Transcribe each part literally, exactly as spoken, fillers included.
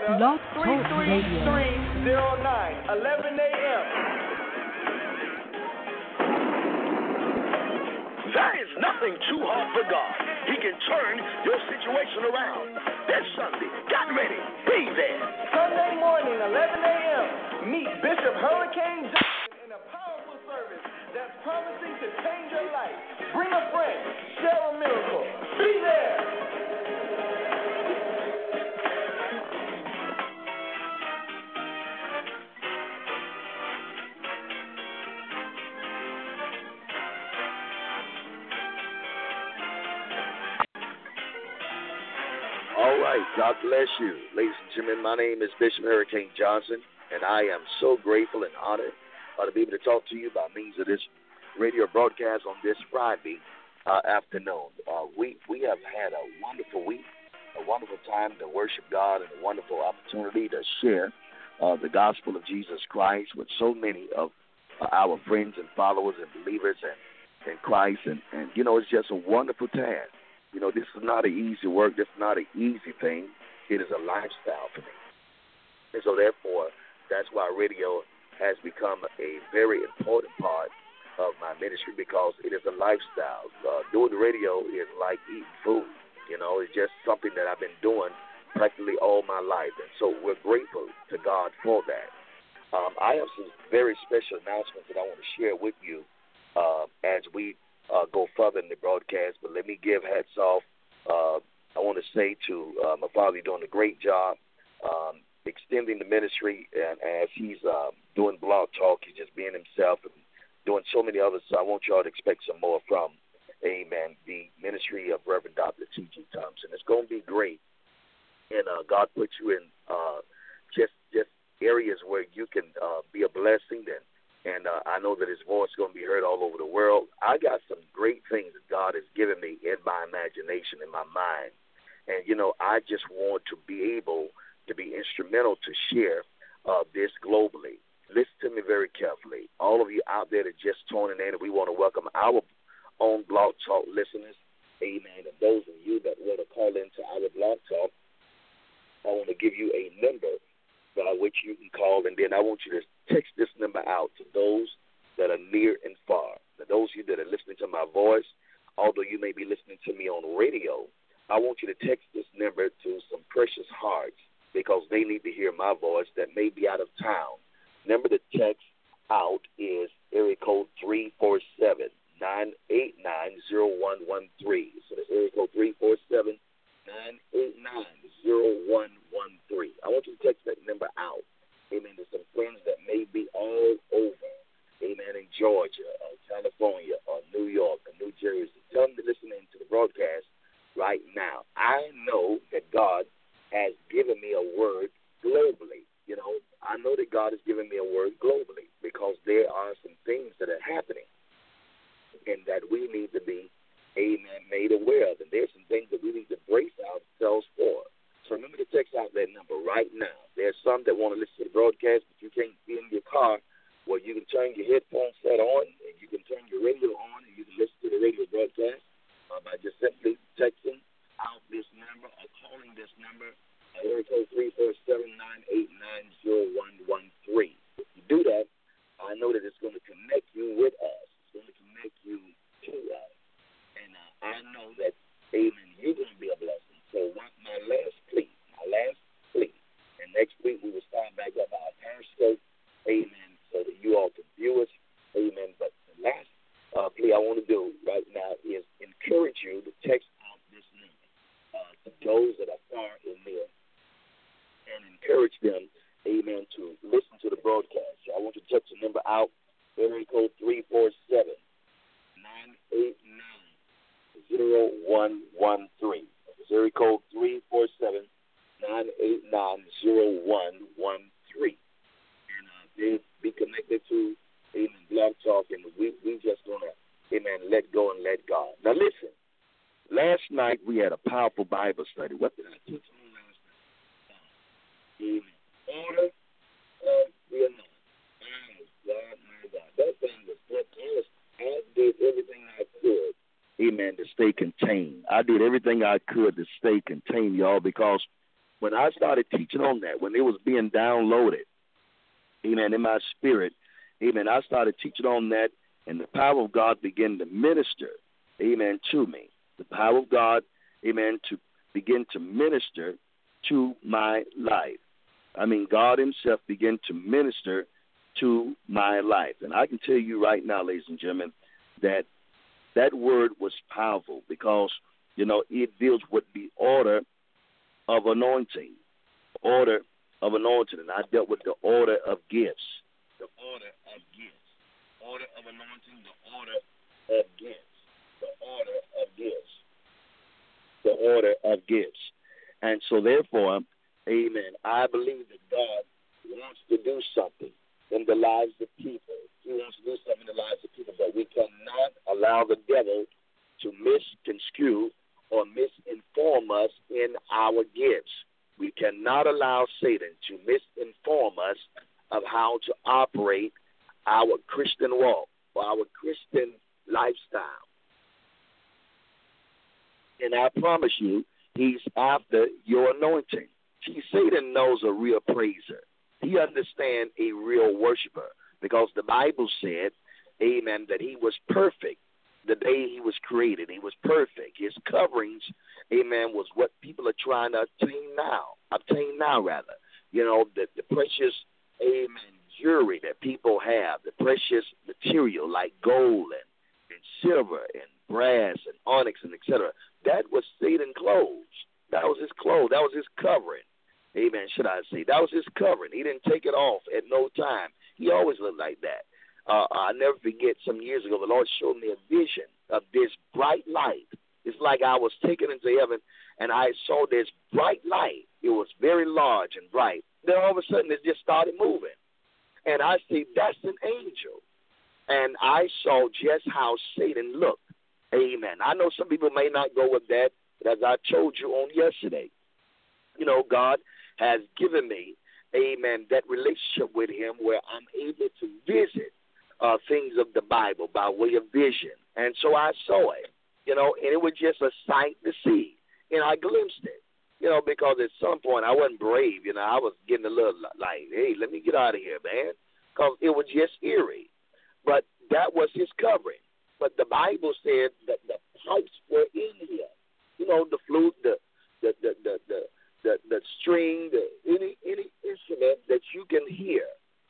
Blog Talk three three Radio. three zero nine, eleven a.m. There is nothing too hard for God. He can turn your situation around. This Sunday, get ready. Be there. Sunday morning, eleven a.m. Meet Bishop Hurricane Johnson in a powerful service that's promising to change your life. Bring a friend. Share a miracle. Be there. All right, God bless you. Ladies and gentlemen, my name is Bishop Hurricane Johnson, and I am so grateful and honored uh, to be able to talk to you by means of this radio broadcast on this Friday uh, afternoon. Uh, we, we have had a wonderful week, a wonderful time to worship God, and a wonderful opportunity to share uh, the gospel of Jesus Christ with so many of uh, our friends and followers and believers in, in Christ. And, and, you know, it's just a wonderful task. You know, this is not an easy work. This is not an easy thing. It is a lifestyle for me. And so, therefore, that's why radio has become a very important part of my ministry, because it is a lifestyle. Uh, doing the radio is like eating food. You know, it's just something that I've been doing practically all my life. And so we're grateful to God for that. Um, I have some very special announcements that I want to share with you uh, as we Uh, go further in the broadcast, but let me give hats off. Uh, I want to say to uh, my father, he's doing a great job um, extending the ministry, and as he's uh, doing Blog Talk, he's just being himself and doing so many others. So I want y'all to expect some more from, amen, the ministry of Reverend Doctor T G Thompson. It's going to be great, and uh, God put you in uh, just just areas where you can uh, be a blessing, and And uh, I know that his voice is going to be heard all over the world. I got some great things that God has given me in my imagination, in my mind. And, you know, I just want to be able to be instrumental to share uh, this globally. Listen to me very carefully. All of you out there that just tuning in, and we want to welcome our own Blog Talk listeners. Amen. And those of you that want to call into our Blog Talk, I want to give you a number by which you can call, and then I want you to text this number out to those that are near and far. Now, those of you that are listening to my voice, although you may be listening to me on radio, I want you to text this number to some precious hearts, because they need to hear my voice that may be out of town. Number to text out is area code three four seven, nine eight nine, zero one one three. So that's area code three four seven, nine eight nine, zero one one three. I want you to text that number out. Amen. To some friends that may be all over. Amen. In Georgia, or California, or New York, or New Jersey. Tell them to listen in to the broadcast right now. I know that God has given me a word globally. You know, I know that God has given me a word globally, because there are some things that are happening and that we need to be, amen, made aware of. And there's some things that we need to brace ourselves for. So remember to text out that number right now. There's some that want to listen to the broadcast, but you can't be in your car. Well, you can turn your headphone set on, and you can turn your radio on, and you can listen to the radio broadcast uh, by just simply texting out this number or calling this number, uh, area code three four seven, nine eight nine, zero one one three. If you do that, I know that it's going to connect you with us. It's going to connect you to us. And uh, I know that, amen, you're going to be a blessing. So one, my last plea, my last plea, and next week we will start back up our Periscope, amen, so that you all can view us, amen. But the last uh, plea I want to do right now is encourage you to text out this number uh, to those that are far and near, and encourage them, amen, to listen to the broadcast. So I want you to text the number out, area code three four seven, nine eight nine, zero one one three. Area code three four seven, nine eight nine, zero one one three. And uh, they be connected to, amen, Blog Talk, and we we just going to, amen, let go and let God. Now listen, last night we had a powerful Bible study. What did I teach on last night? Amen. Order of the anointing. My God, my God. That thing was good. I did everything I could, amen, to stay contained. I did everything I could to stay contained, y'all, because when I started teaching on that, when it was being downloaded, amen, in my spirit, amen, I started teaching on that, and the power of God began to minister, amen, to me. The power of God, amen, to begin to minister to my life. I mean, God himself began to minister to my life. And I can tell you right now, ladies and gentlemen, that that word was powerful because, you know, it deals with the order of anointing, order of anointing. And I dealt with the order of gifts, the order of gifts, order of anointing, the order of gifts, the order of gifts, the order of gifts. And so, therefore, amen, I believe that God wants to do something in the lives of people. He wants to do something in the lives of people, but we cannot allow the devil to misconstrue or misinform us in our gifts. We cannot allow Satan to misinform us of how to operate our Christian walk or our Christian lifestyle. And I promise you, he's after your anointing. See, Satan knows a real praiser. He understands a real worshiper because the Bible said, amen, that he was perfect the day he was created. He was perfect. His coverings, amen, was what people are trying to obtain now, obtain now rather. You know, the, the precious, amen, jewelry that people have, the precious material like gold and, and silver and brass and onyx and et cetera. That was Satan's clothes. That was his clothes. That was his covering. Amen, should I say. That was his covering. He didn't take it off at no time. He always looked like that. Uh, I'll never forget some years ago, the Lord showed me a vision of this bright light. It's like I was taken into heaven, and I saw this bright light. It was very large and bright. Then all of a sudden, it just started moving. And I see, that's an angel. And I saw just how Satan looked. Amen. I know some people may not go with that, but as I told you on yesterday, you know, God has given me, amen, that relationship with him where I'm able to visit uh, things of the Bible by way of vision. And so I saw it, you know, and it was just a sight to see. And I glimpsed it, you know, because at some point I wasn't brave, you know, I was getting a little like, hey, let me get out of here, man, because it was just eerie. But that was his covering. But the Bible said that the pipes were in here, you know, the flute, the the the the, the The, the string, the, any any instrument that you can hear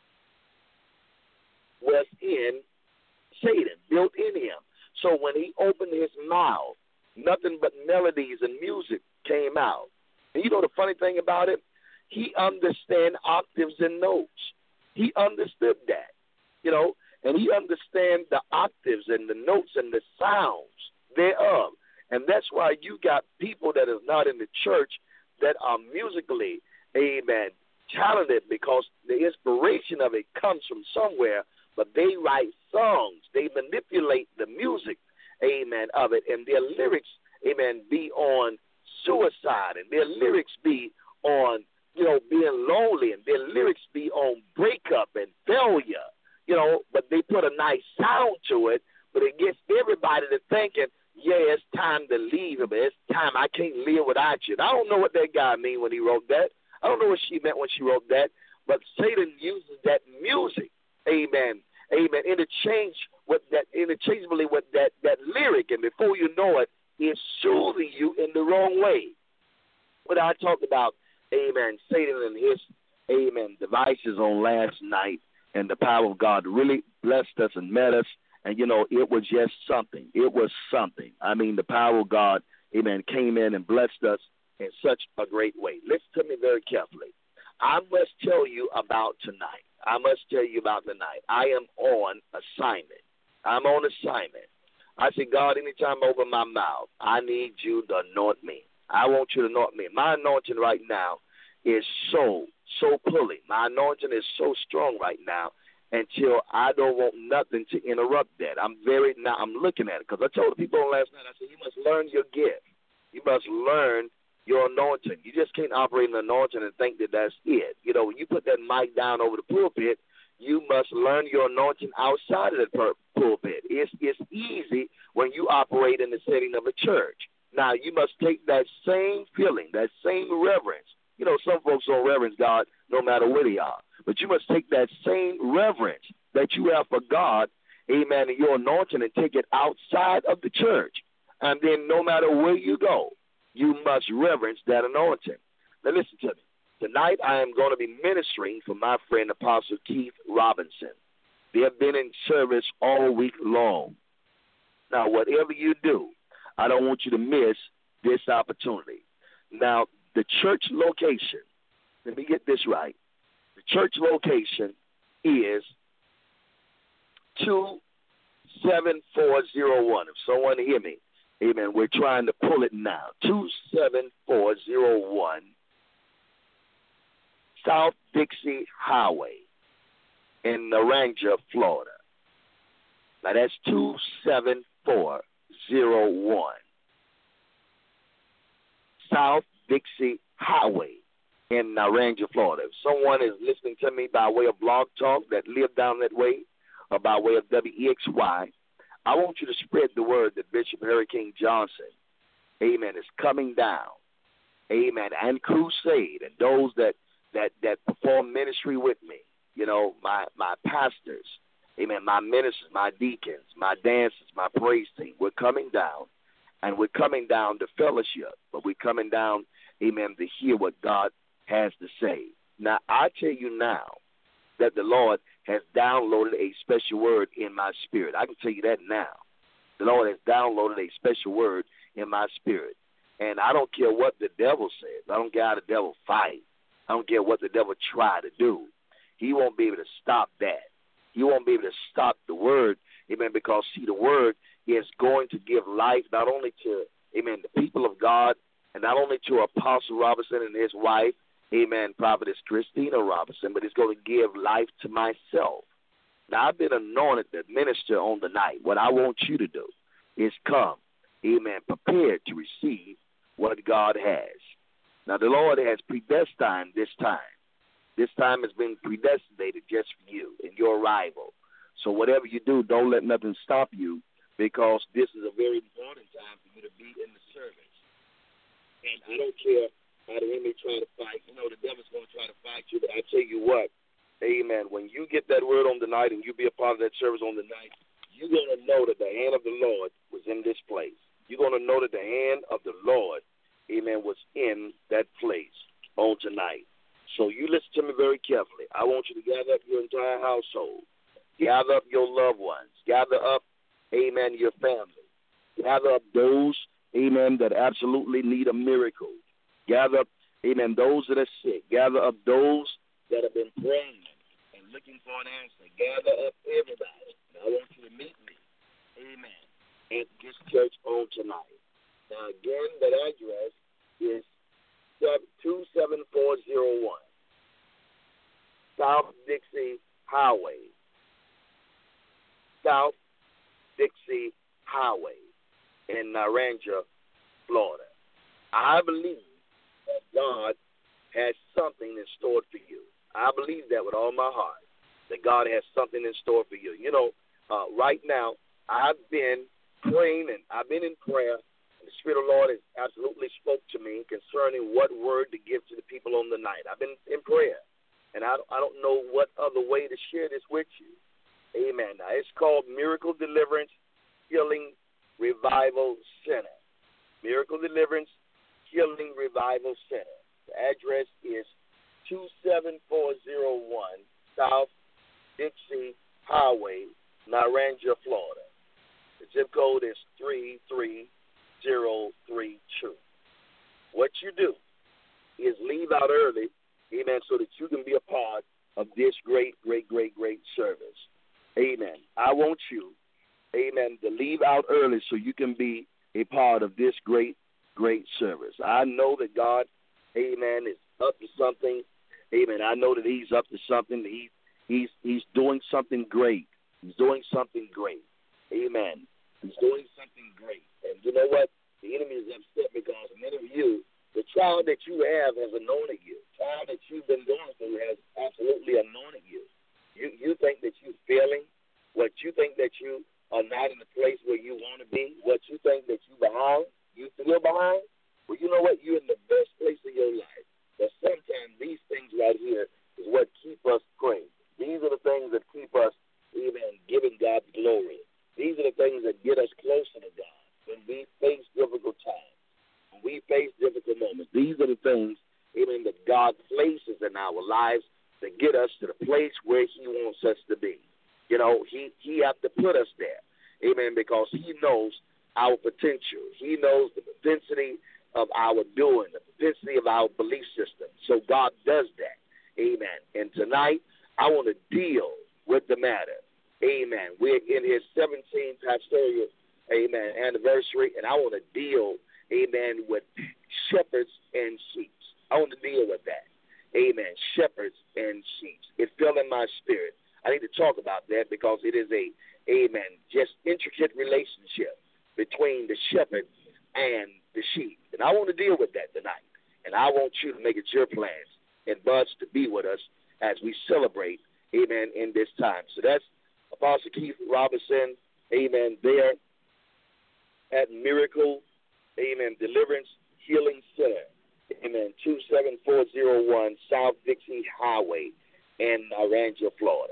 was in Satan, built in him. So when he opened his mouth, nothing but melodies and music came out. And you know the funny thing about it? He understand octaves and notes. He understood that, you know, and he understand the octaves and the notes and the sounds thereof. And that's why you got people that is not in the church that are musically, amen, talented because the inspiration of it comes from somewhere, but they write songs. They manipulate the music, amen, of it, and their lyrics, amen, be on suicide, and their lyrics be on, you know, being lonely, and their lyrics be on breakup and failure, you know, but they put a nice sound to it, but it gets everybody to thinking, yeah, it's time to leave him. It's time. I can't live without you. And I don't know what that guy mean when he wrote that. I don't know what she meant when she wrote that. But Satan uses that music, amen, amen, interchange with that, interchangeably with that, that lyric. And before you know it, it's soothing you in the wrong way. What I talked about, amen, Satan and his, amen, devices on last night, and the power of God really blessed us and met us. And, you know, it was just something. It was something. I mean, the power of God, amen, came in and blessed us in such a great way. Listen to me very carefully. I must tell you about tonight. I must tell you about tonight. I am on assignment. I'm on assignment. I say, God, anytime I open my mouth, I need you to anoint me. I want you to anoint me. My anointing right now is so, so pulling. My anointing is so strong right now. Until I don't want nothing to interrupt that. I'm very, now I'm looking at it. Because I told the people last night, I said, you must learn your gift. You must learn your anointing. You just can't operate an anointing and think that that's it. You know, when you put that mic down over the pulpit, you must learn your anointing outside of the pulpit. It's, it's easy when you operate in the setting of a church. Now, you must take that same feeling, that same reverence, You know, some folks don't reverence God no matter where they are. But you must take that same reverence that you have for God, amen, and your anointing, and take it outside of the church. And then no matter where you go, you must reverence that anointing. Now listen to me. Tonight I am going to be ministering for my friend Apostle Keith Robinson. They have been in service all week long. Now, whatever you do, I don't want you to miss this opportunity. Now, the church location, let me get this right. The church location is two seven four zero one. If someone hear me, amen, we're trying to pull it now. two seven four zero one South Dixie Highway in Naranja, Florida. Now, that's two seven four zero one South Dixie Highway in Naranja, Florida. If someone is listening to me by way of Blog Talk that live down that way, or by way of W E X Y, I want you to spread the word that Bishop Hurricane Johnson, amen, is coming down, amen, and crusade, and those that, that, that perform ministry with me, you know, my, my pastors, amen, my ministers, my deacons, my dancers, my praise team, we're coming down, and we're coming down to fellowship, but we're coming down, amen, to hear what God has to say. Now, I tell you now that the Lord has downloaded a special word in my spirit. I can tell you that now. The Lord has downloaded a special word in my spirit. And I don't care what the devil says. I don't care how the devil fights. I don't care what the devil try to do. He won't be able to stop that. He won't be able to stop the word, amen, because, see, the word is going to give life not only to, amen, the people of God, and not only to Apostle Robinson and his wife, amen, Prophetess Christina Robinson, but it's going to give life to myself. Now, I've been anointed to minister on the night. What I want you to do is come, amen, prepared to receive what God has. Now, the Lord has predestined this time. This time has been predestinated just for you and your arrival. So whatever you do, don't let nothing stop you, because this is a very important time for you to be in the service. And I don't care how the enemy try to fight. You know, the devil's going to try to fight you, but I tell you what, amen, when you get that word on the night and you be a part of that service on the night, you're going to know that the hand of the Lord was in this place. You're going to know that the hand of the Lord, amen, was in that place on tonight. So you listen to me very carefully. I want you to gather up your entire household. Gather up your loved ones. Gather up, amen, your family. Gather up those, amen, that absolutely need a miracle. Gather up, amen, those that are sick. Gather up those that have been praying and looking for an answer. Gather up everybody. And I want you to meet me, amen, at this church on tonight. Now, again, that address is two seven four zero one South Dixie Highway. South Dixie Highway in Naranja, Florida. I believe that God has something in store for you. I believe that with all my heart, that God has something in store for you. You know, uh, right now, I've been praying and I've been in prayer. The Spirit of the Lord has absolutely spoke to me concerning what word to give to the people on the night. I've been in prayer, and I, I don't know what other way to share this with you. Amen. Now, it's called Miracle Deliverance Healing Revival Center. Miracle Deliverance Healing Revival Center. The address is two seven four zero one South Dixie Highway, Naranja, Florida. The zip code is three three zero three two. What you do is leave out early, amen, so that you can be a part of this great, great, great, great service. Amen. I want you, amen, to leave out early so you can be a part of this great, great service. I know that God, amen, is up to something. Amen. I know that he's up to something. He, he's, he's doing something great. He's doing something great. Amen. He's doing something great. And you know what? The enemy is upset because many of you, the trial that you have has anointed you. The trial that you've been going through has absolutely anointed you. You you think that you're failing. What you think that you are not in the place where you want to be. What you think that you're behind. You feel behind. Well, you know what? You're in the best place of your life. But some amen, that God places in our lives to get us to the place where he wants us to be. You know, he, he has to put us there, amen, because he knows our potential. He knows the propensity of our doing, the propensity of our belief system. So God does that, amen. And tonight, I want to deal with the matter, amen. We're in his seventeenth pastoral, amen, anniversary, and I want to deal, amen, with shepherds and sheep. I want to deal with that. Amen. Shepherds and sheep. It fell in my spirit. I need to talk about that because it is a, amen, just intricate relationship between the shepherd and the sheep. And I want to deal with that tonight. And I want you to make it your plans and Buzz to be with us as we celebrate, amen, in this time. So that's Apostle Keith Robinson, amen, there at Miracle, amen, Deliverance Healing Center. Amen. two seven four zero one South Dixie Highway in Arangel, Florida.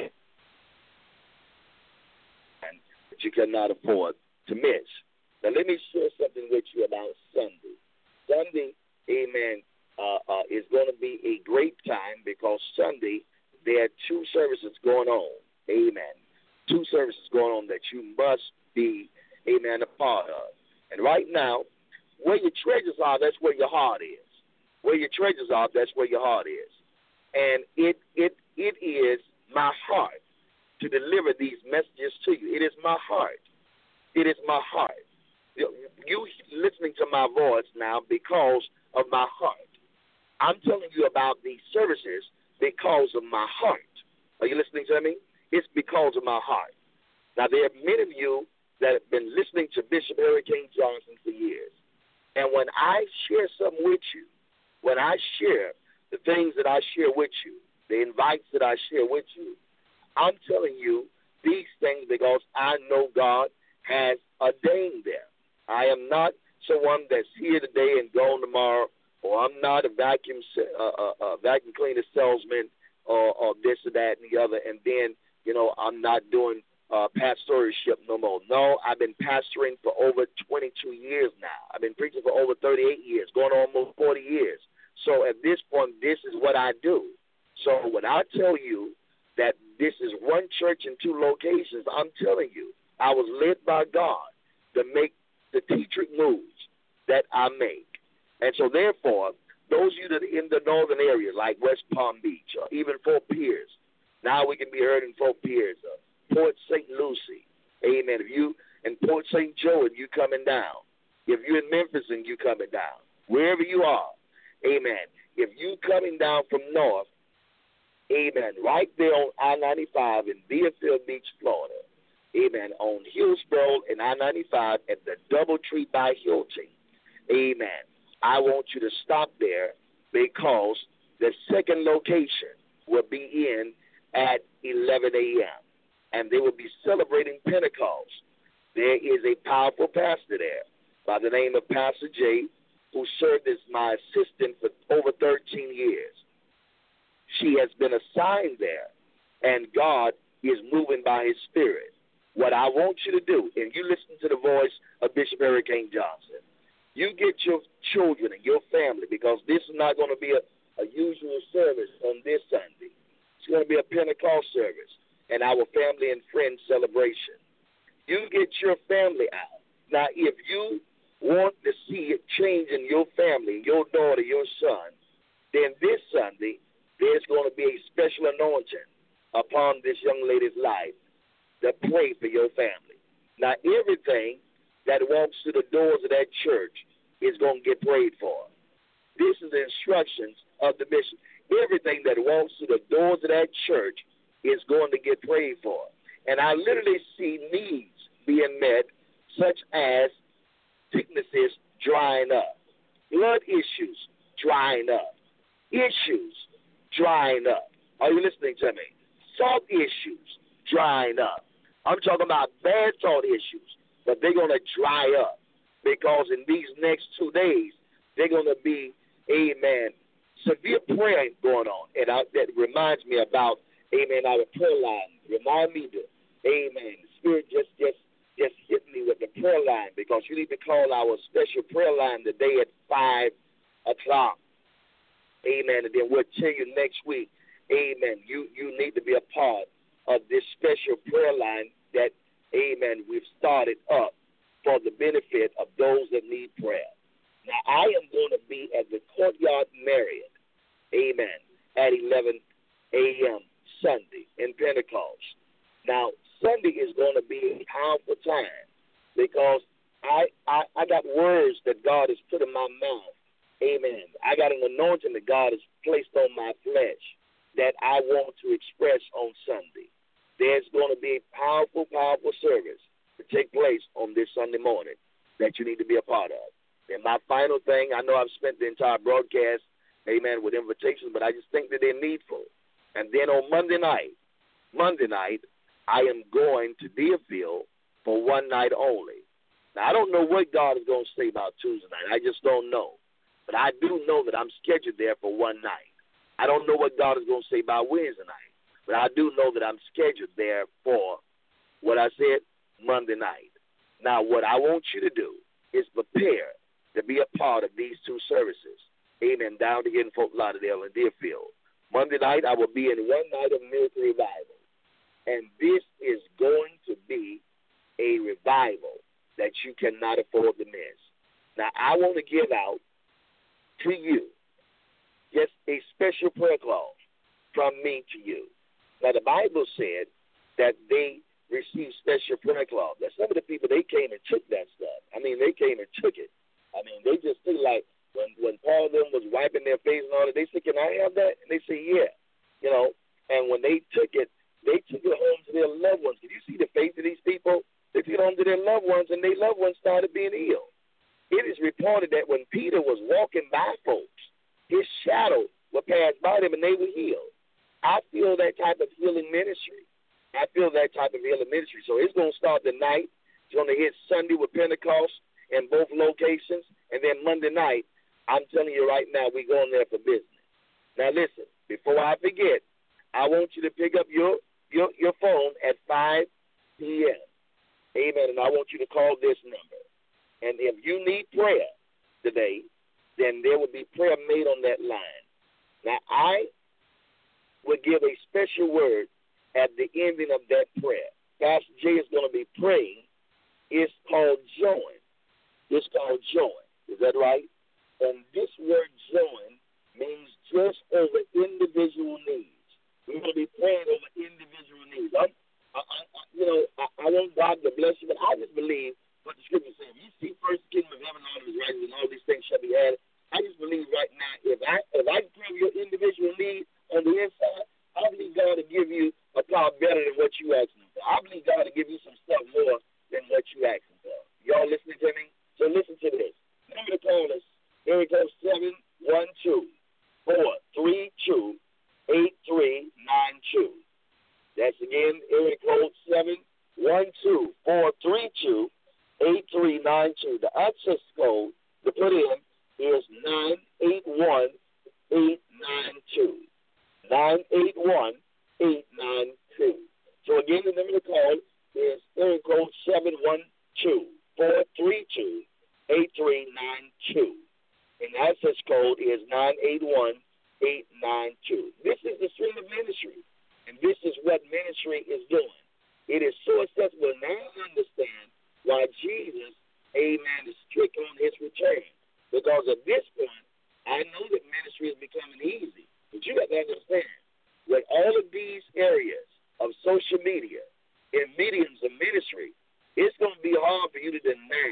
And that you cannot afford to miss. Now, let me share something with you about Sunday. Sunday, amen, uh, uh, is going to be a great time because Sunday there are two services going on. Amen. Two services going on that you must be, amen, a part of. And right now, where your treasures are, that's where your heart is. Where your treasures are, that's where your heart is. And it it it is my heart to deliver these messages to you. It is my heart. It is my heart. You, you listening to my voice now because of my heart. I'm telling you about these services because of my heart. Are you listening to me? It's because of my heart. Now, there are many of you that have been listening to Bishop Hurricane Johnson for years. And when I share something with you, when I share the things that I share with you, the invites that I share with you, I'm telling you these things because I know God has ordained them. I am not someone that's here today and gone tomorrow, or I'm not a vacuum uh, uh, uh, vacuum cleaner salesman or, or this or that and the other, and then, you know, I'm not doing Uh, pastorship no more. No, I've been pastoring for over twenty-two years now. I've been preaching for over thirty-eight years, going on almost forty years. So at this point, this is what I do. So when I tell you that this is one church in two locations, I'm telling you, I was led by God to make the strategic moves that I make. And so therefore, those of you that are in the northern area, like West Palm Beach or even Fort Pierce, now we can be heard in Fort Pierce, uh, Port Saint Lucie, amen. If you in Port Saint Joe and you coming down, if you're in Memphis and you coming down, wherever you are, amen. If you coming down from north, amen, right there on I ninety-five in Deerfield Beach, Florida, amen, on Hillsborough and I ninety-five at the Doubletree by Hilton, amen. I want you to stop there because the second location will be in at eleven a.m. and they will be celebrating Pentecost. There is a powerful pastor there by the name of Pastor Jay, who served as my assistant for over thirteen years. She has been assigned there, and God is moving by his spirit. What I want you to do, and you listen to the voice of Bishop Hurricane Johnson, you get your children and your family, because this is not going to be a, a usual service on this Sunday. It's going to be a Pentecost service and our family and friends celebration. You get your family out. Now, if you want to see a change in your family, your daughter, your son, then this Sunday, there's going to be a special anointing upon this young lady's life to pray for your family. Now, everything that walks through the doors of that church is going to get prayed for. This is the instructions of the bishop. Everything that walks through the doors of that church is going to get prayed for. And I literally see needs being met, such as sicknesses drying up, blood issues drying up, issues drying up. Are you listening to me? Salt issues drying up. I'm talking about bad salt issues, but they're going to dry up because in these next two days, they're going to be, amen, severe prayer going on. And I, that reminds me about, amen, our prayer line. Remind me to, amen, the Spirit just, just, just hit me with the prayer line, because you need to call our special prayer line today at five o'clock. Amen. And then we'll tell you next week, amen, you, you need to be a part of this special prayer line that, amen, we've started up for the benefit of those that need prayer. Now, I am going to be at the Courtyard Marriott, amen, at eleven a.m. Sunday in Pentecost. Now, Sunday is going to be a powerful time because I, I, I got words that God has put in my mouth. Amen. I got an anointing that God has placed on my flesh that I want to express on Sunday. There's going to be a powerful, powerful service to take place on this Sunday morning that you need to be a part of. And my final thing, I know I've spent the entire broadcast, amen, with invitations, but I just think that they're needful. And then on Monday night, Monday night, I am going to Deerfield for one night only. Now, I don't know what God is going to say about Tuesday night. I just don't know. But I do know that I'm scheduled there for one night. I don't know what God is going to say about Wednesday night. But I do know that I'm scheduled there for, what I said, Monday night. Now, what I want you to do is prepare to be a part of these two services. Amen. Down here in Fort Lauderdale and Deerfield. Monday night, I will be in one night of miracle revival. And this is going to be a revival that you cannot afford to miss. Now, I want to give out to you just a special prayer clause from me to you. Now, the Bible said that they received special prayer clause. That some of the people, they came and took that stuff. I mean, they came and took it. I mean, they just took like when, when Paul and them was wiping their face and all that, they said, can I have that? And they said, yeah. You know, and when they took it, they took it home to their loved ones. Did you see the face of these people? They took it home to their loved ones, and their loved ones started being ill. It is reported that when Peter was walking by folks, his shadow would pass by them, and they were healed. I feel that type of healing ministry. I feel that type of healing ministry. So it's going to start tonight. It's going to hit Sunday with Pentecost in both locations. And then Monday night, I'm telling you right now, we're going there for business. Now, listen, before I forget, I want you to pick up your, your, your phone at five p.m. Amen. And I want you to call this number. And if you need prayer today, then there will be prayer made on that line. Now, I will give a special word at the ending of that prayer. Pastor Jay is going to be praying. It's called join. It's called join. Is that right? And this word join means just over individual needs. We're going to be praying over individual needs. I'm, I, I, you know, I, I want God to bless you, but I just believe what the scripture says. You see first the kingdom of heaven, all of his righteousness, and all these things shall be added. I just believe right now, if I if I give your individual need on the inside, I believe God to give you a power better than what you asking for. I believe God to give you some stuff more than what you asking for. Y'all listening to me? So listen to this. Number to call us. Here it goes, seven one two, four three two, eight three nine two. That's again, area code seven one two, four three two, eight three nine two. The access code to put in is nine eight one, eight nine two. nine eight one, eight nine two. So again, the number to call is area code seven one two, four three two, eight three nine two. And the access code is nine eight one, eight nine two. This is the stream of ministry, and this is what ministry is doing. It is so accessible. Now I understand why Jesus, amen, is strict on his return. Because at this point, I know that ministry is becoming easy. But you got to understand, with all of these areas of social media and mediums of ministry, it's going to be hard for you to deny,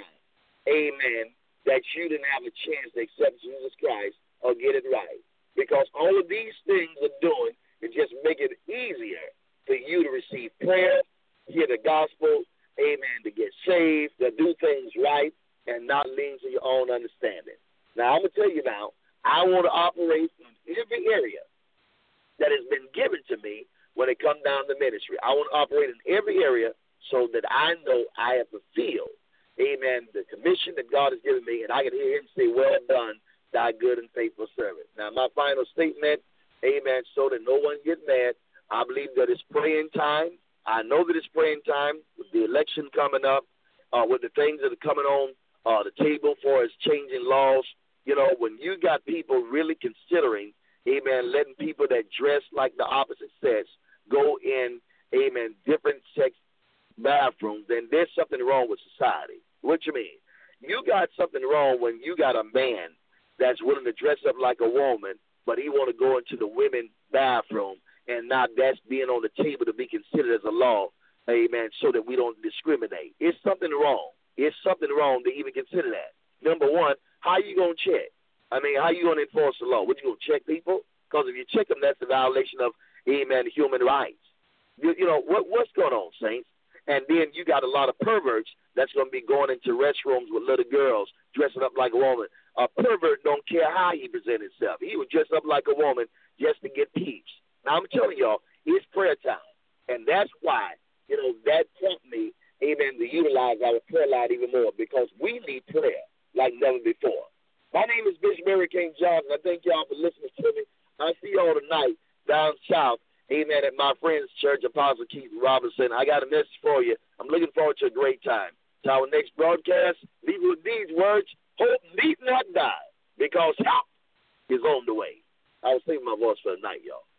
amen, that you didn't have a chance to accept Jesus Christ or get it right. Because all of these things are doing is just make it easier for you to receive prayer, hear the gospel, amen, to get saved, to do things right, and not lean to your own understanding. Now, I'm going to tell you now, I want to operate in every area that has been given to me when it comes down to ministry. I want to operate in every area so that I know I have fulfilled, amen, the commission that God has given me, and I can hear him say, well done, thy good and faithful servant. Now, my final statement, amen, so that no one get mad, I believe that it's praying time. I know that it's praying time with the election coming up, uh, with the things that are coming on uh, the table for us changing laws. You know, when you got people really considering amen, letting people that dress like the opposite sex go in, amen, different sex bathrooms, then there's something wrong with society. What you mean? You got something wrong when you got a man that's willing to dress up like a woman, but he want to go into the women's bathroom, and now that's being on the table to be considered as a law, amen, so that we don't discriminate. It's something wrong. It's something wrong to even consider that. Number one, how you going to check? I mean, how you going to enforce the law? What, you going to check people? Because if you check them, that's a violation of, amen, human rights. You, you know, what what's going on, saints? And then you got a lot of perverts that's going to be going into restrooms with little girls dressing up like a woman. A pervert don't care how he presents himself. He would dress up like a woman just to get peeps. Now, I'm telling y'all, it's prayer time. And that's why, you know, that prompted me, amen, to utilize our prayer line even more, because we need prayer like never before. My name is Bishop Hurricane Johnson. I thank y'all for listening to me. I see y'all tonight down south, amen, at my friend's church, Apostle Keith Robinson. I got a message for you. I'm looking forward to a great time. To our next broadcast, leave with these words: hope need not die, because help is on the way. I was saving my voice for the night, y'all.